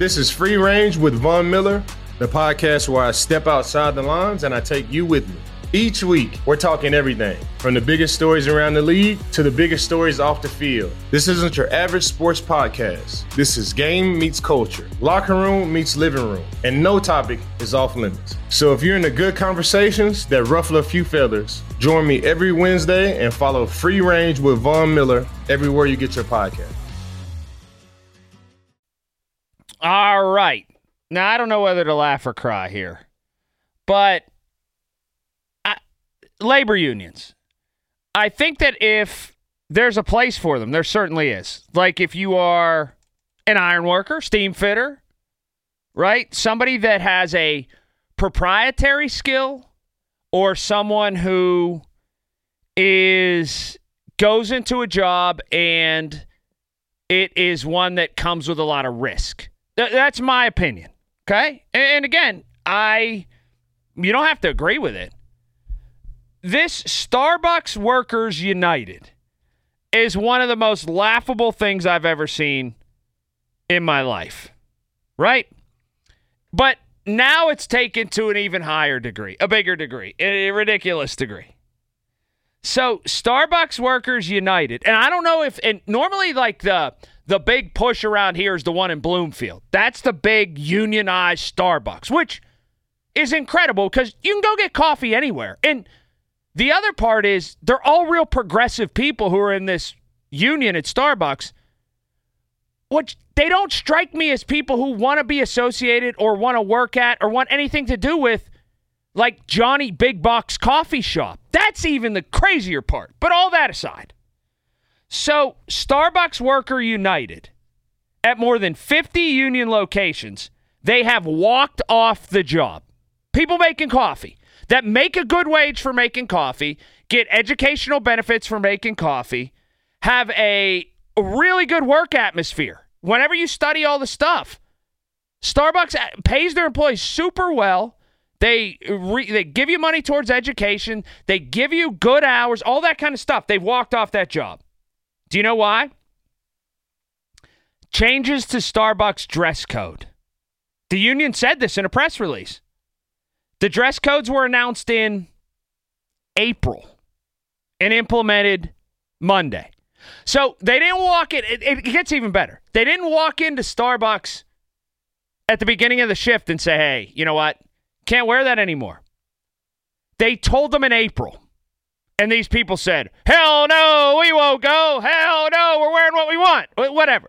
This is Free Range with Von Miller, the podcast where I step outside the lines and I take you with me. Each week, we're talking everything from the biggest stories around the league to the biggest stories off the field. This isn't your average sports podcast. This is game meets culture, locker room meets living room, and no topic is off limits. So if you're into good conversations that ruffle a few feathers, join me every Wednesday and follow Free Range with Von Miller everywhere you get your podcast. All right. Now, I don't know whether to laugh or cry here, but labor unions. I think that if there's a place for them, there certainly is. Like if you are an iron worker, steam fitter, right? Somebody that has a proprietary skill or someone who goes into a job and it is one that comes with a lot of risk. That's my opinion. Okay? And again, you don't have to agree with it. This Starbucks Workers United is one of the most laughable things I've ever seen in my life, right? But now it's taken to an even higher degree, a bigger degree, a ridiculous degree. So Starbucks Workers United, and I don't know if, and normally like the big push around here is the one in Bloomfield. That's the big unionized Starbucks, which is incredible because you can go get coffee anywhere. And the other part is they're all real progressive people who are in this union at Starbucks, which they don't strike me as people who want to be associated or want to work at or want anything to do with like Johnny Big Box Coffee Shop. That's even the crazier part. But all that aside. So Starbucks Worker United, at more than 50 union locations, they have walked off the job. People making coffee that make a good wage for making coffee, get educational benefits for making coffee, have a really good work atmosphere. Whenever you study all the stuff, Starbucks pays their employees super well. They give you money towards education. They give you good hours, all that kind of stuff. They've walked off that job. Do you know why? Changes to Starbucks dress code. The union said this in a press release. The dress codes were announced in April and implemented Monday. So they didn't walk in. It gets even better. They didn't walk into Starbucks at the beginning of the shift and say, hey, you know what? Can't wear that anymore. They told them in April. And these people said, hell no, we won't go. Hell no, we're wearing what we want. Whatever.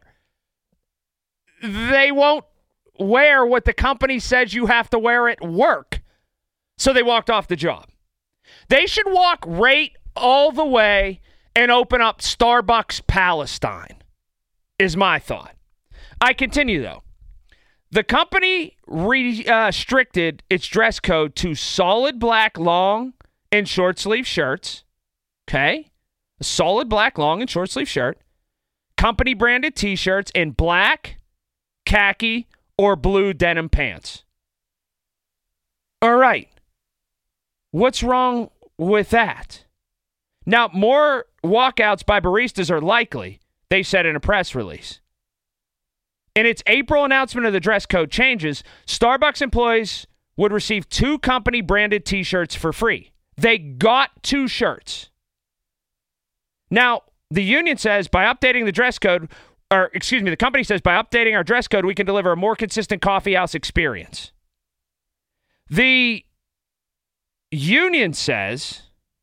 They won't wear what the company says you have to wear at work. So they walked off the job. They should walk right all the way and open up Starbucks Palestine, is my thought. I continue, though. The company restricted its dress code to solid black long and short sleeve shirts. Okay? A solid black long and short sleeve shirt. Company branded t-shirts and black, khaki, or blue denim pants. All right. What's wrong with that? Now, more walkouts by baristas are likely, they said in a press release. In its April announcement of the dress code changes, Starbucks employees would receive 2 company-branded t-shirts for free. They got 2 shirts. Now, the union says by updating the dress code, the company says by updating our dress code, we can deliver a more consistent coffee house experience. The union says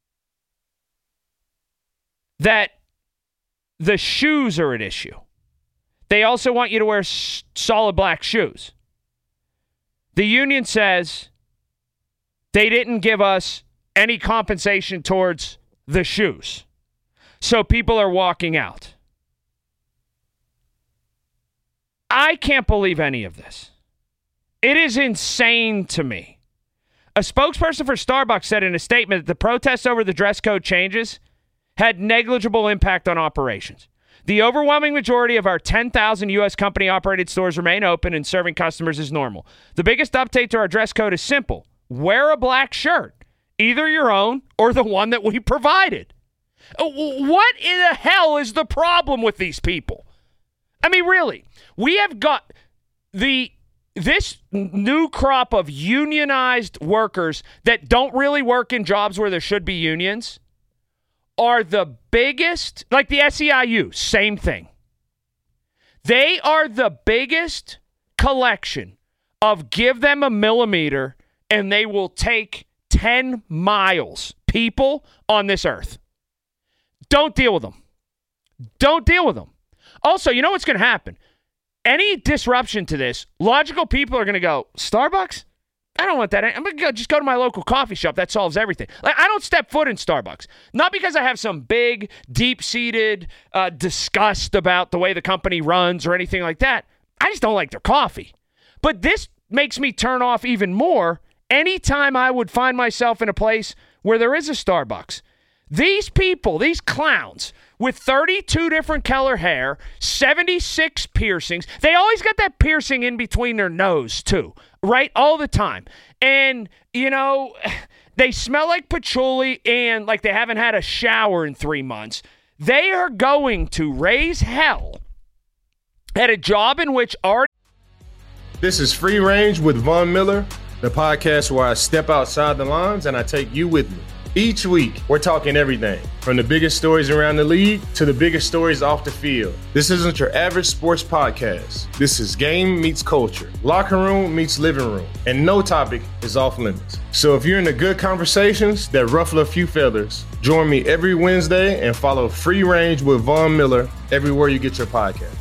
that the shoes are at issue. They also want you to wear solid black shoes. The union says they didn't give us any compensation towards the shoes. So people are walking out. I can't believe any of this. It is insane to me. A spokesperson for Starbucks said in a statement that the protests over the dress code changes had negligible impact on operations. The overwhelming majority of our 10,000 U.S. company-operated stores remain open and serving customers as normal. The biggest update to our dress code is simple. Wear a black shirt, either your own or the one that we provided. What in the hell is the problem with these people? I mean, really, we have got this new crop of unionized workers that don't really work in jobs where there should be unions are the biggest, like the SEIU, same thing. They are the biggest collection of give them a millimeter and they will take 10 miles people on this earth. Don't deal with them. Don't deal with them. Also, you know what's going to happen? Any disruption to this, logical people are going to go, Starbucks? I don't want that. I'm going to just go to my local coffee shop. That solves everything. Like, I don't step foot in Starbucks. Not because I have some big, deep-seated disgust about the way the company runs or anything like that. I just don't like their coffee. But this makes me turn off even more anytime I would find myself in a place where there is a Starbucks. These people, these clowns, with 32 different color hair, 76 piercings. They always got that piercing in between their nose, too, right? All the time. And, you know, they smell like patchouli and like they haven't had a shower in 3 months. They are going to raise hell at a job in which already... This is Free Range with Von Miller, the podcast where I step outside the lines and I take you with me. Each week, we're talking everything from the biggest stories around the league to the biggest stories off the field. This isn't your average sports podcast. This is game meets culture, locker room meets living room, and no topic is off limits. So if you're into good conversations that ruffle a few feathers, join me every Wednesday and follow Free Range with Von Miller everywhere you get your podcast.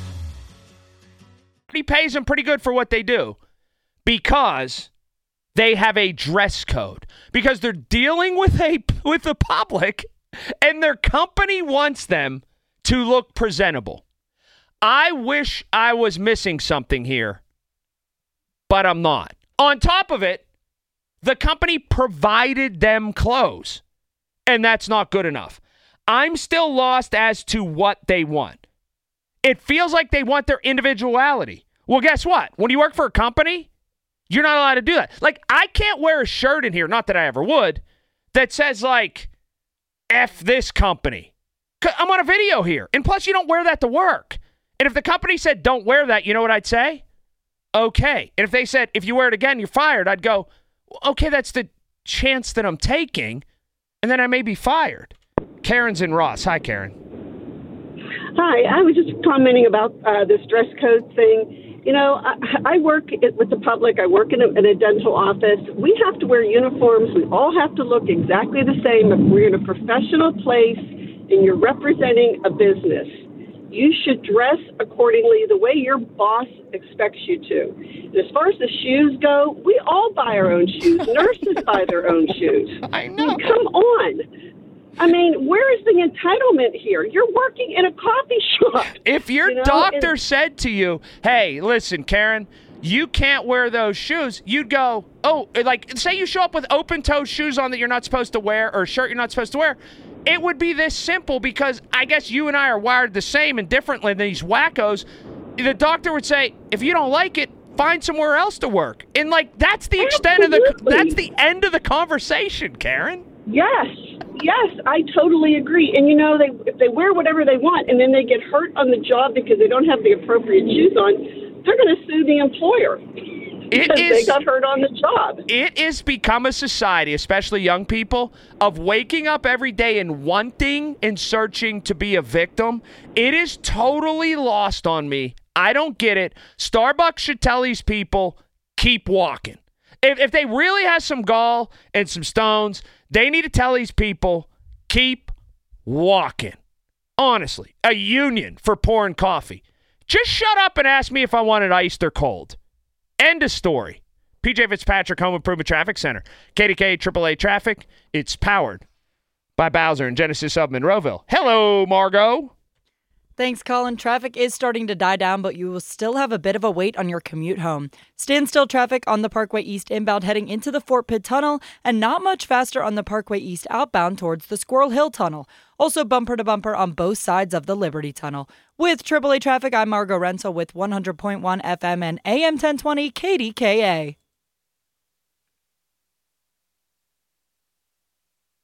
He pays them pretty good for what they do because they have a dress code, because they're dealing with the public and their company wants them to look presentable. I wish I was missing something here, but I'm not. On top of it, the company provided them clothes, and that's not good enough. I'm still lost as to what they want. It feels like they want their individuality. Well, guess what? When you work for a company, you're not allowed to do that. Like, I can't wear a shirt in here, not that I ever would, that says, like, F this company. I'm on a video here. And plus, you don't wear that to work. And if the company said, don't wear that, you know what I'd say? Okay. And if they said, if you wear it again, you're fired, I'd go, okay, that's the chance that I'm taking. And then I may be fired. Karen's in Ross. Hi, Karen. Hi. I was just commenting about this dress code thing. You know, I work with the public. I work in a dental office. We have to wear uniforms. We all have to look exactly the same. If we're in a professional place and you're representing a business, you should dress accordingly the way your boss expects you to. And as far as the shoes go, we all buy our own shoes. Nurses buy their own shoes. I know. Come on. I mean, where is the entitlement here? You're working in a coffee shop. If your doctor said to you, hey, listen, Karen, you can't wear those shoes, you'd go, oh, like, say you show up with open-toe shoes on that you're not supposed to wear or a shirt you're not supposed to wear. It would be this simple because I guess you and I are wired the same and differently than these wackos. The doctor would say, if you don't like it, find somewhere else to work. And, like, that's the extent of that's the end of the conversation, Karen. Yes, I totally agree. And, you know, if they wear whatever they want and then they get hurt on the job because they don't have the appropriate shoes on, they're going to sue the employer because they got hurt on the job. It has become a society, especially young people, of waking up every day and wanting and searching to be a victim. It is totally lost on me. I don't get it. Starbucks should tell these people, keep walking. If they really have some gall and some stones, they need to tell these people, keep walking. Honestly, a union for pouring coffee. Just shut up and ask me if I want it iced or cold. End of story. PJ Fitzpatrick, Home Improvement Traffic Center. KDK AAA Traffic. It's powered by Bowser and Genesis of Monroeville. Hello, Margot. Thanks, Colin. Traffic is starting to die down, but you will still have a bit of a wait on your commute home. Standstill traffic on the Parkway East inbound heading into the Fort Pitt Tunnel, and not much faster on the Parkway East outbound towards the Squirrel Hill Tunnel. Also bumper to bumper on both sides of the Liberty Tunnel. With AAA Traffic, I'm Margot Renzel with 100.1 FM and AM 1020 KDKA.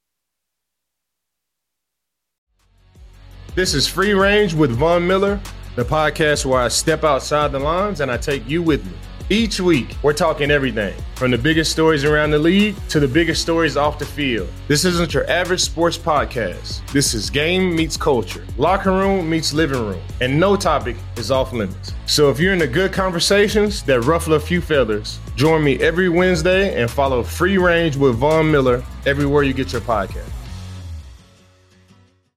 This is Free Range with Von Miller, the podcast where I step outside the lines and I take you with me. Each week, we're talking everything from the biggest stories around the league to the biggest stories off the field. This isn't your average sports podcast. This is game meets culture, locker room meets living room, and no topic is off limits. So if you're into good conversations that ruffle a few feathers, join me every Wednesday and follow Free Range with Von Miller everywhere you get your podcast.